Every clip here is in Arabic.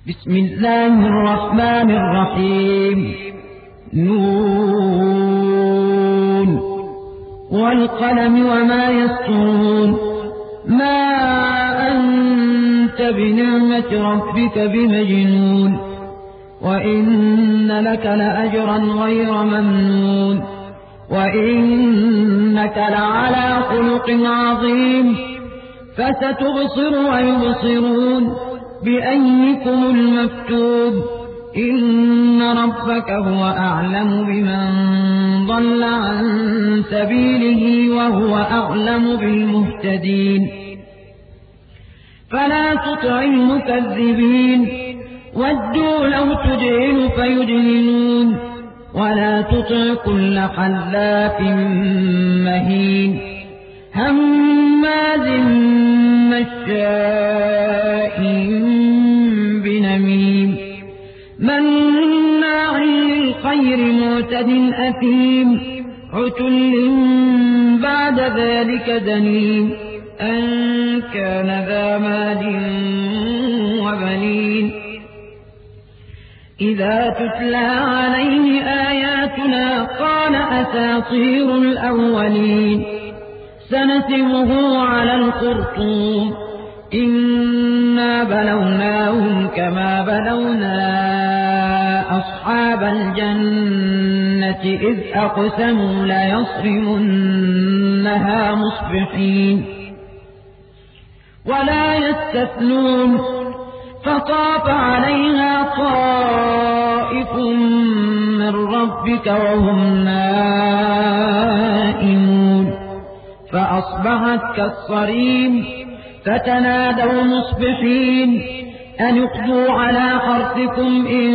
بسم الله الرحمن الرحيم. نون والقلم وما يسطرون. ما أنت بنعمة ربك بمجنون، وإن لك لأجرا غير ممنون، وإنك لعلى خلق عظيم. فستبصر ويبصرون بأيكم المفتون. إن ربك هو أعلم بمن ضل عن سبيله وهو أعلم بالمهتدين. فلا تطع المكذبين، ودوا لو تدهن فيدهنون. ولا تطع كل حلاف مهين، هماز مشاء بنميم، مناع للخير معتد أثيم، عتل بعد ذلك دنيم، أن كان ذا مال وبنين. إذا تتلى عليه آياتنا قال أساطير الأولين. سنسمه على الخرطوم. إنا بلوناهم كما بلونا أصحاب الجنة إذ أقسموا ليصرمنها مصبحين ولا يستثنون. فطاف عليها طائف من ربك وهم نائمون، فأصبحت كالصريم. فتنادوا مصبحين أن اغدوا على حرثكم إن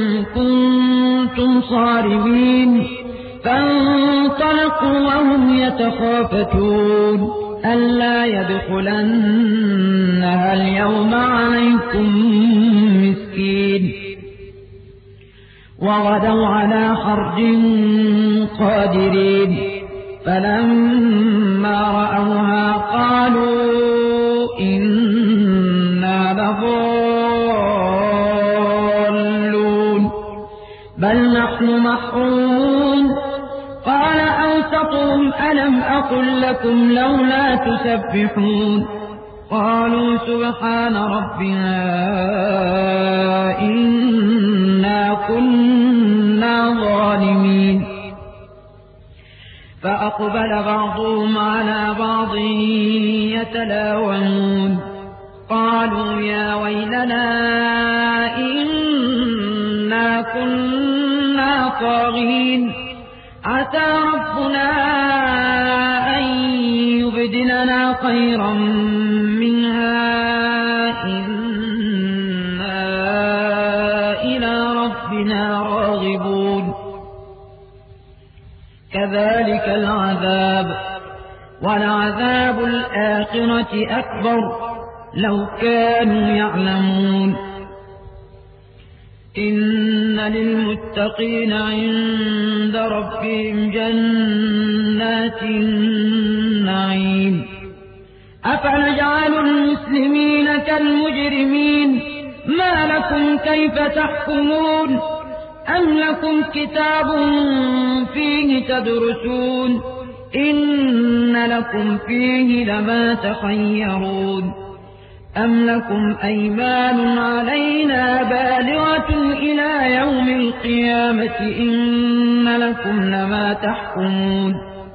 كنتم صارمين. فانطلقوا وهم يتخافتون ألا يدخلنها اليوم عليكم مسكين. وغدوا على حرد قادرين. فلما رأوها قالوا إنا لضالون بل نحن محرومون. قال أوسطهم ألم أقل لكم لولا تسبحون. قالوا سبحان ربنا إنا كنا ظالمين. فأقبل بعضهم على بعض يتلاومون. قالوا يا ويلنا إنا كنا طاغين. عسى ربنا أن يبدلنا خيرا منها إنا إلى ربنا راغبون. كذلك العذاب، ولعذاب الآخرة أكبر لو كانوا يعلمون. إن للمتقين عند ربهم جنات النعيم. أفنجعل المسلمين كالمجرمين؟ ما لكم كيف تحكمون؟ أم لكم كتاب فيه تدرسون؟ إن لكم فيه لما تخيرون. أم لكم أيمان علينا بالغة إلى يوم القيامة؟ إن لكم لما تحكمون.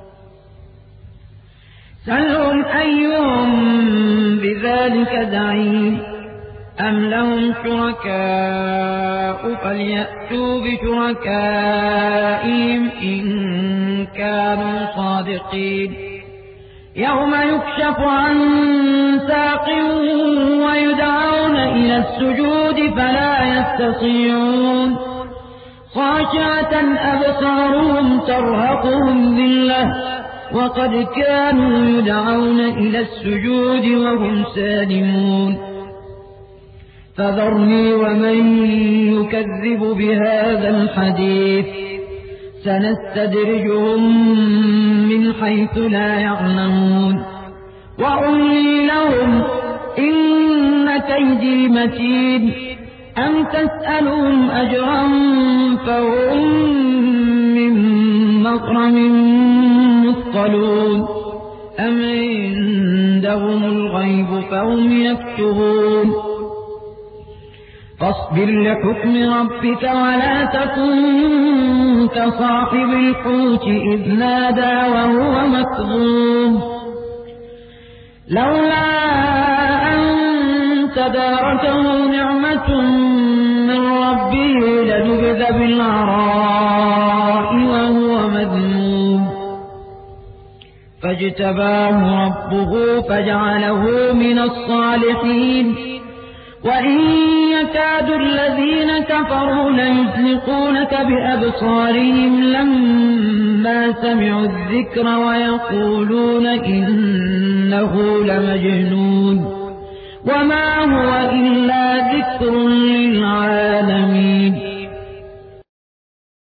سلهم أيهم بذلك زعيم. أم لهم شركاء فليأتوا بشركائهم إن كانوا صادقين. يوم يكشف عن ساق ويدعون إلى السجود فلا يستطيعون. خاشعة أبصارهم ترهقهم ذلة وقد كانوا يدعون إلى السجود وهم سالمون. فذرني ومن يكذب بهذا الحديث سنستدرجهم من حيث لا يعلمون وأملي لهم إن كيدي متين. أم تسألهم أجرا فهم من مغرم مثقلون أم عندهم الغيب فهم يكتبون فاصبر لحكم ربك ولا تكن كصاحب الحوت إذ نادى وهو مكظوم لولا أن تداركه نعمة من ربه لنبذ بالعراء وهو مذموم فاجتباه ربه فجعله من الصالحين وإن يكاد الذين كفروا ليزلقونك بأبصارهم لما سمعوا الذكر ويقولون إنه لمجنون وما هو إلا